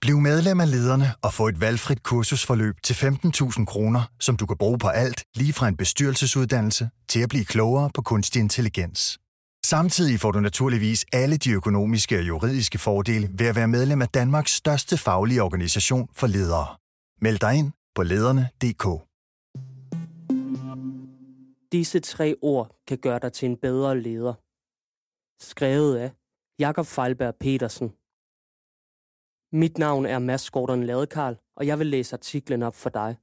Bliv medlem af Lederne og få et valgfrit kursusforløb til 15.000 kroner, som du kan bruge på alt, lige fra en bestyrelsesuddannelse til at blive klogere på kunstig intelligens. Samtidig får du naturligvis alle de økonomiske og juridiske fordele ved at være medlem af Danmarks største faglige organisation for ledere. Meld dig ind på lederne.dk. Disse 3 ord kan gøre dig til en bedre leder. Skrevet af Jakob Feilberg Petersen. Mit navn er Mads Gordon Ladekarl, og jeg vil læse artiklen op for dig.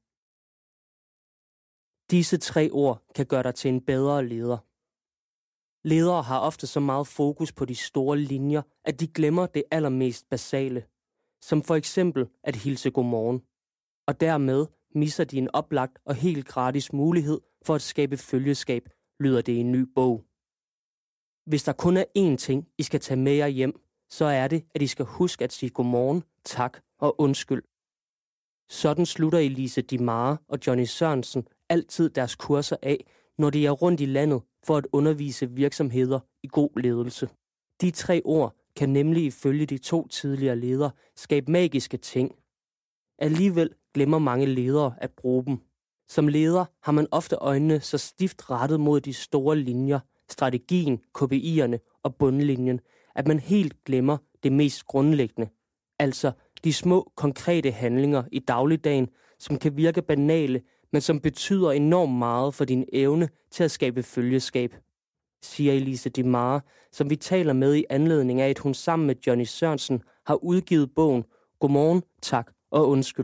Disse 3 ord kan gøre dig til en bedre leder. Ledere har ofte så meget fokus på de store linjer, at de glemmer det allermest basale, som for eksempel at hilse godmorgen, og dermed misser de en oplagt og helt gratis mulighed for at skabe følgeskab, lyder det i en ny bog. Hvis der kun er én ting, I skal tage med jer hjem, så er det, at I skal huske at sige godmorgen, tak og undskyld. Sådan slutter Elise Di Mare og Johnny Sørensen altid deres kurser af, når de er rundt i landet for at undervise virksomheder i god ledelse. De 3 ord kan nemlig ifølge de 2 tidligere ledere skabe magiske ting. Alligevel glemmer mange ledere at bruge dem. Som leder har man ofte øjnene så stift rettet mod de store linjer, strategien, KPI'erne og bundlinjen, at man helt glemmer det mest grundlæggende. Altså de små, konkrete handlinger i dagligdagen, som kan virke banale, men som betyder enormt meget for din evne til at skabe følgeskab, siger Elise Di Mare, som vi taler med i anledning af, at hun sammen med Johnny Sørensen har udgivet bogen Godmorgen, tak og undskyld.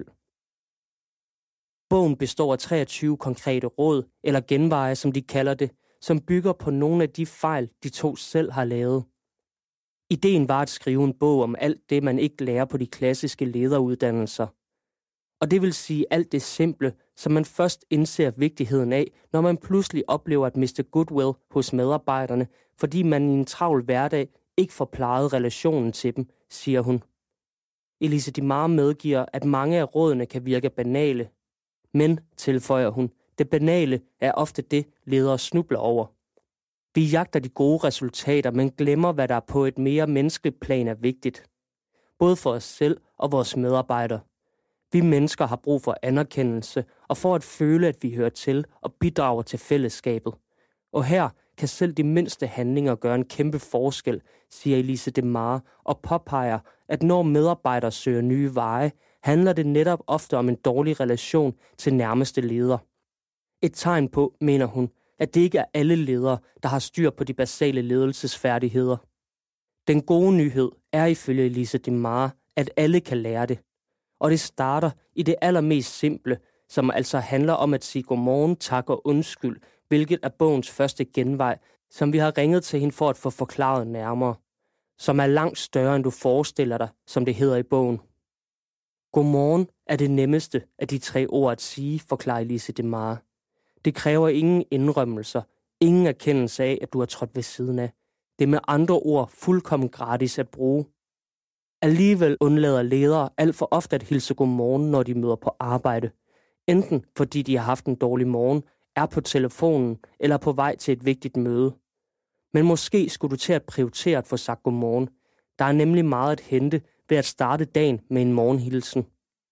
Bogen består af 23 konkrete råd, eller genveje, som de kalder det, som bygger på nogle af de fejl, de 2 selv har lavet. Ideen var at skrive en bog om alt det, man ikke lærer på de klassiske lederuddannelser. Og det vil sige alt det simple, som man først indser vigtigheden af, når man pludselig oplever at miste goodwill hos medarbejderne, fordi man i en travl hverdag ikke får plejet relationen til dem, siger hun. Elise Di Mare medgiver, at mange af rådene kan virke banale. Men, tilføjer hun, det banale er ofte det, ledere snubler over. Vi jagter de gode resultater, men glemmer, hvad der på et mere menneskeligt plan er vigtigt. Både for os selv og vores medarbejdere. Vi mennesker har brug for anerkendelse og for at føle, at vi hører til og bidrager til fællesskabet. Og her kan selv de mindste handlinger gøre en kæmpe forskel, siger Elise Di Mare og påpeger, at når medarbejdere søger nye veje, handler det netop ofte om en dårlig relation til nærmeste leder. Et tegn på, mener hun, at det ikke er alle ledere, der har styr på de basale ledelsesfærdigheder. Den gode nyhed er ifølge Elise Di Mare, at alle kan lære det. Og det starter i det allermest simple, som altså handler om at sige godmorgen, tak og undskyld, hvilket er bogens første genvej, som vi har ringet til hende for at få forklaret nærmere, som er langt større, end du forestiller dig, som det hedder i bogen. Godmorgen er det nemmeste af de 3 ord at sige, forklarer Elise Di Mare. Det kræver ingen indrømmelser, ingen erkendelse af, at du har trådt ved siden af. Det er med andre ord fuldkommen gratis at bruge. Alligevel undlader ledere alt for ofte at hilse godmorgen, når de møder på arbejde. Enten fordi de har haft en dårlig morgen, er på telefonen eller på vej til et vigtigt møde. Men måske skulle du til at prioritere at få sagt godmorgen. Der er nemlig meget at hente ved at starte dagen med en morgenhilsen.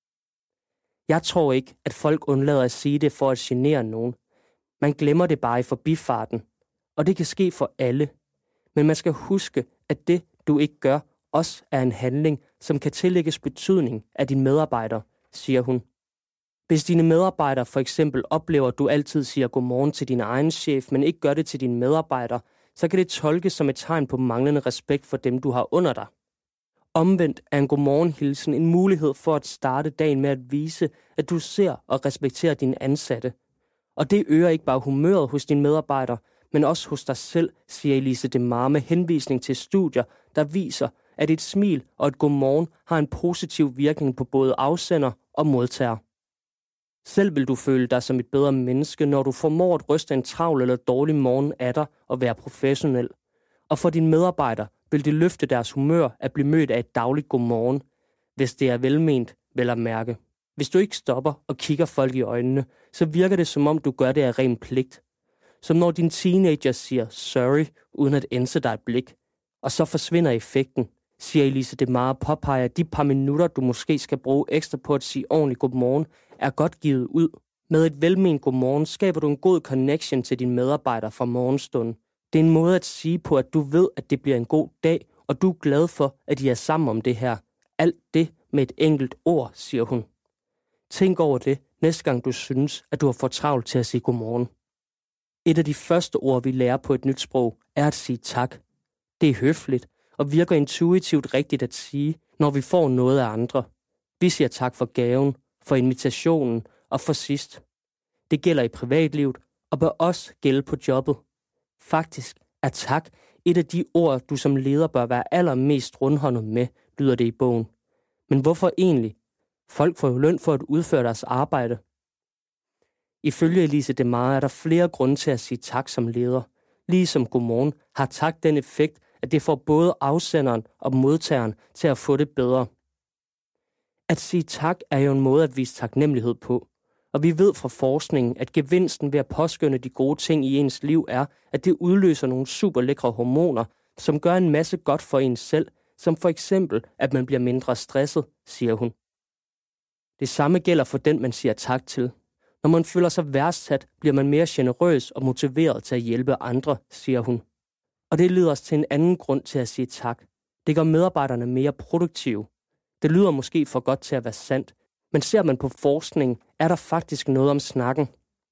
Jeg tror ikke, at folk undlader at sige det for at genere nogen. Man glemmer det bare i forbifarten. Og det kan ske for alle. Men man skal huske, at det, du ikke gør, også er en handling, som kan tillægges betydning af dine medarbejdere, siger hun. Hvis dine medarbejdere for eksempel oplever, at du altid siger godmorgen til din egen chef, men ikke gør det til dine medarbejdere, så kan det tolkes som et tegn på manglende respekt for dem, du har under dig. Omvendt er en godmorgenhilsen en mulighed for at starte dagen med at vise, at du ser og respekterer dine ansatte. Og det øger ikke bare humøret hos dine medarbejdere, men også hos dig selv, siger Elise Di Mare med henvisning til studier, der viser, at et smil og et godmorgen har en positiv virkning på både afsender og modtager. Selv vil du føle dig som et bedre menneske, når du formår at ryste en travl eller dårlig morgen af dig og være professionel. Og for dine medarbejdere vil det løfte deres humør at blive mødt af et dagligt godmorgen, hvis det er velment, vel at mærke. Hvis du ikke stopper og kigger folk i øjnene, så virker det som om du gør det af ren pligt. Som når din teenager siger sorry, uden at ændre dig et blik. Og så forsvinder effekten, siger Elise DeMar og påpeger, at de par minutter, du måske skal bruge ekstra på at sige ordentligt godmorgen, er godt givet ud. Med et velment godmorgen skaber du en god connection til dine medarbejdere fra morgenstunden. Det er en måde at sige på, at du ved, at det bliver en god dag, og du er glad for, at I er sammen om det her. Alt det med et enkelt ord, siger hun. Tænk over det, næste gang du synes, at du har for travlt til at sige godmorgen. Et af de første ord, vi lærer på et nyt sprog, er at sige tak. Det er høfligt og virker intuitivt rigtigt at sige, når vi får noget af andre. Vi siger tak for gaven, for invitationen og for sidst. Det gælder i privatlivet og bør også gælde på jobbet. Faktisk er tak et af de ord, du som leder bør være allermest rundhåndet med, lyder det i bogen. Men hvorfor egentlig? Folk får jo løn for at udføre deres arbejde. Ifølge Elise DeMar er der flere grunde til at sige tak som leder. Ligesom godmorgen har tak den effekt, at det får både afsenderen og modtageren til at få det bedre. At sige tak er jo en måde at vise taknemmelighed på. Og vi ved fra forskningen, at gevinsten ved at påskynde de gode ting i ens liv er, at det udløser nogle super lækre hormoner, som gør en masse godt for ens selv, som for eksempel, at man bliver mindre stresset, siger hun. Det samme gælder for den, man siger tak til. Når man føler sig værdsat, bliver man mere generøs og motiveret til at hjælpe andre, siger hun. Og det leder os til en anden grund til at sige tak. Det gør medarbejderne mere produktive. Det lyder måske for godt til at være sandt, men ser man på forskning, er der faktisk noget om snakken.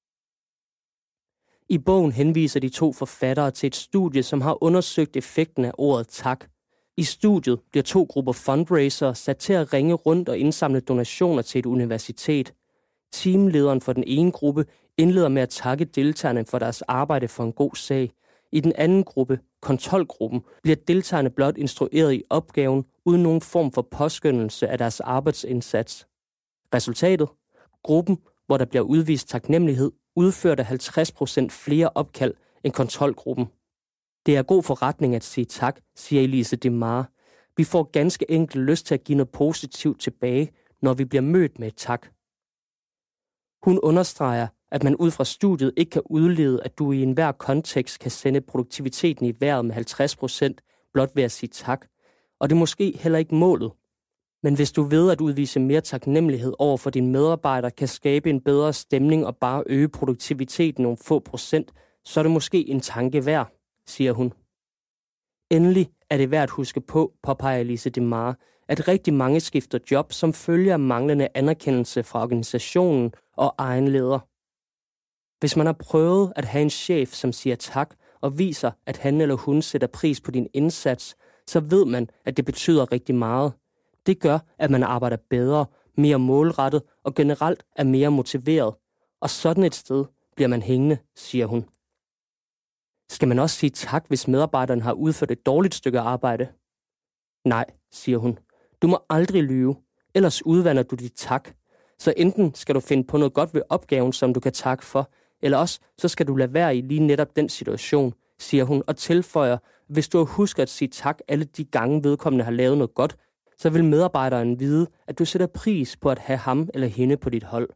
I bogen henviser de to forfattere til et studie, som har undersøgt effekten af ordet tak. I studiet bliver 2 grupper fundraisere sat til at ringe rundt og indsamle donationer til et universitet. Teamlederen for den ene gruppe indleder med at takke deltagerne for deres arbejde for en god sag. I den anden gruppe, kontrolgruppen, bliver deltagerne blot instrueret i opgaven uden nogen form for påskyndelse af deres arbejdsindsats. Resultatet? Gruppen, hvor der bliver udvist taknemmelighed, udførte 50% flere opkald end kontrolgruppen. Det er god forretning at sige tak, siger Elise DeMar. Vi får ganske enkelt lyst til at give noget positivt tilbage, når vi bliver mødt med et tak. Hun understreger, at man ud fra studiet ikke kan udlede, at du i enhver kontekst kan sende produktiviteten i vejret med 50% blot ved at sige tak, og det er måske heller ikke målet. Men hvis du ved at udvise mere taknemmelighed over for dine medarbejdere kan skabe en bedre stemning og bare øge produktiviteten nogle få procent, så er det måske en tanke værd, siger hun. Endelig er det værd at huske på, påpeger Elise DeMar, at rigtig mange skifter job som følge af manglende anerkendelse fra organisationen og egen leder. Hvis man har prøvet at have en chef, som siger tak og viser, at han eller hun sætter pris på din indsats, så ved man, at det betyder rigtig meget. Det gør, at man arbejder bedre, mere målrettet og generelt er mere motiveret. Og sådan et sted bliver man hængende, siger hun. Skal man også sige tak, hvis medarbejderen har udført et dårligt stykke arbejde? Nej, siger hun. Du må aldrig lyve, ellers udvander du dit tak. Så enten skal du finde på noget godt ved opgaven, som du kan takke for, eller også så skal du lade være i lige netop den situation, siger hun og tilføjer, hvis du husker at sige tak alle de gange vedkommende har lavet noget godt, så vil medarbejderen vide, at du sætter pris på at have ham eller hende på dit hold.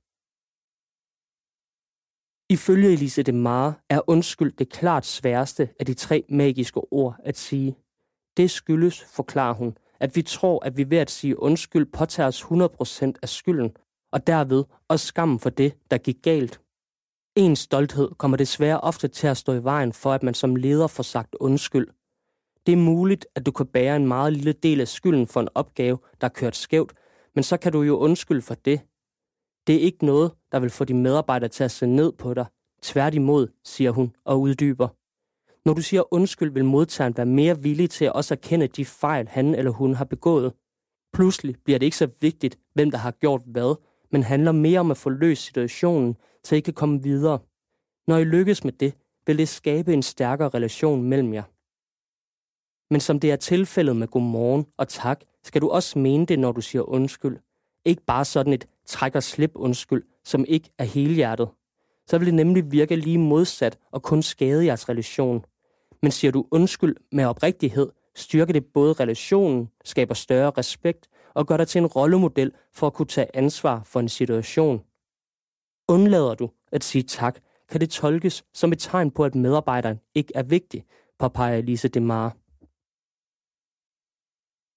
Ifølge Elise DeMar er undskyld det klart sværeste af de 3 magiske ord at sige. Det skyldes, forklarer hun, at vi tror, at vi ved at sige undskyld påtager os 100% af skylden, og derved også skammen for det, der gik galt. Ens stolthed kommer desværre ofte til at stå i vejen for, at man som leder får sagt undskyld. Det er muligt, at du kan bære en meget lille del af skylden for en opgave, der er kørt skævt, men så kan du jo undskylde for det. Det er ikke noget, der vil få dine medarbejdere til at se ned på dig. Tværtimod, siger hun og uddyber. Når du siger undskyld, vil modtageren være mere villig til at også erkende de fejl, han eller hun har begået. Pludselig bliver det ikke så vigtigt, hvem der har gjort hvad, men handler mere om at få løst situationen, så I kan komme videre. Når I lykkes med det, vil det skabe en stærkere relation mellem jer. Men som det er tilfældet med godmorgen og tak, skal du også mene det, når du siger undskyld. Ikke bare sådan et træk og slip undskyld, som ikke er helhjertet. Så vil det nemlig virke lige modsat og kun skade jeres relation. Men siger du undskyld med oprigtighed, styrker det både relationen, skaber større respekt og gør dig til en rollemodel for at kunne tage ansvar for en situation. Undlader du at sige tak, kan det tolkes som et tegn på, at medarbejderen ikke er vigtig, påpeger Elise DeMar.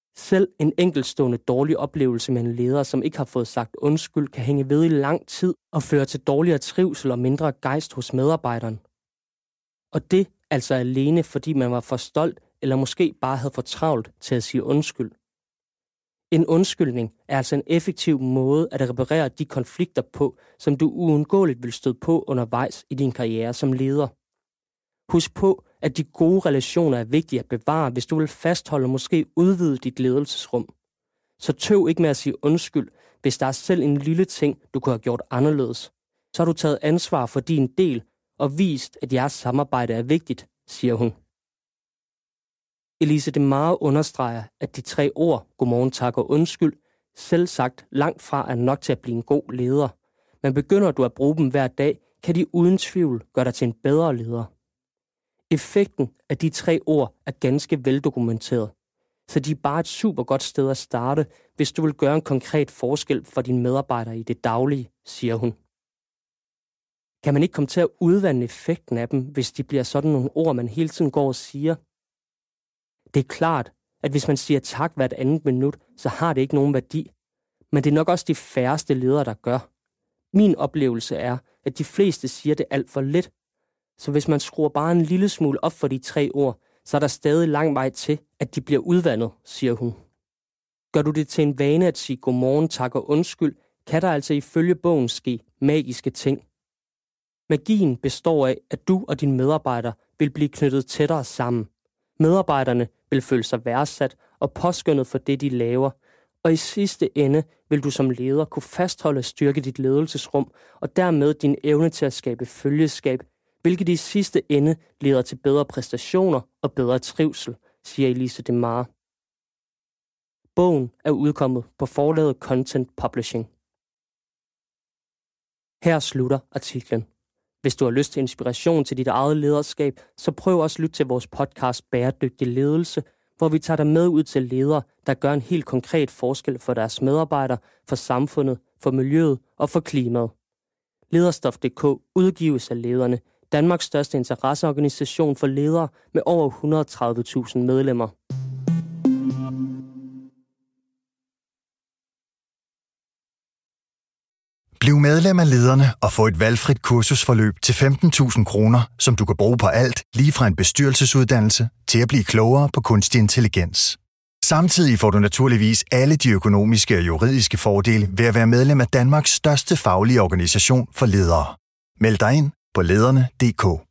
Selv en enkeltstående dårlig oplevelse med en leder, som ikke har fået sagt undskyld, kan hænge ved i lang tid og føre til dårligere trivsel og mindre gejst hos medarbejderen. Og det altså alene, fordi man var for stolt eller måske bare havde for travlt til at sige undskyld. En undskyldning er altså en effektiv måde at reparere de konflikter på, som du uundgåeligt vil støde på undervejs i din karriere som leder. Husk på, at de gode relationer er vigtige at bevare, hvis du vil fastholde og måske udvide dit ledelsesrum. Så tøv ikke med at sige undskyld, hvis der er selv en lille ting, du kunne have gjort anderledes. Så har du taget ansvar for din del og vist, at jeres samarbejde er vigtigt, siger hun. Elise DeMare understreger, at de 3 ord, godmorgen, tak og undskyld, selv sagt langt fra er nok til at blive en god leder. Men begynder du at bruge dem hver dag, kan de uden tvivl gøre dig til en bedre leder. Effekten af de 3 ord er ganske veldokumenteret, så de er bare et super godt sted at starte, hvis du vil gøre en konkret forskel for dine medarbejdere i det daglige, siger hun. Kan man ikke komme til at udvande effekten af dem, hvis de bliver sådan nogle ord, man hele tiden går og siger? Det er klart, at hvis man siger tak hvert andet minut, så har det ikke nogen værdi. Men det er nok også de færreste ledere, der gør. Min oplevelse er, at de fleste siger det alt for lidt. Så hvis man skruer bare en lille smule op for de 3 ord, så er der stadig lang vej til, at de bliver udvandet, siger hun. Gør du det til en vane at sige godmorgen, tak og undskyld, kan der altså ifølge bogen ske magiske ting. Magien består af, at du og dine medarbejdere vil blive knyttet tættere sammen. Medarbejderne vil føle sig værdsat og påskønnet for det, de laver, og i sidste ende vil du som leder kunne fastholde og styrke dit ledelsesrum, og dermed din evne til at skabe følgeskab, hvilket i sidste ende leder til bedre præstationer og bedre trivsel, siger Elise DeMare. Bogen er udkommet på forlaget Content Publishing. Her slutter artiklen. Hvis du har lyst til inspiration til dit eget lederskab, så prøv også at lytte til vores podcast Bæredygtig Ledelse, hvor vi tager dig med ud til ledere, der gør en helt konkret forskel for deres medarbejdere, for samfundet, for miljøet og for klimaet. Lederstof.dk udgives af Lederne, Danmarks største interesseorganisation for ledere med over 130.000 medlemmer. Bliv medlem af Lederne og få et valgfrit kursusforløb til 15.000 kroner, som du kan bruge på alt, lige fra en bestyrelsesuddannelse til at blive klogere på kunstig intelligens. Samtidig får du naturligvis alle de økonomiske og juridiske fordele ved at være medlem af Danmarks største faglige organisation for ledere. Meld dig ind på lederne.dk.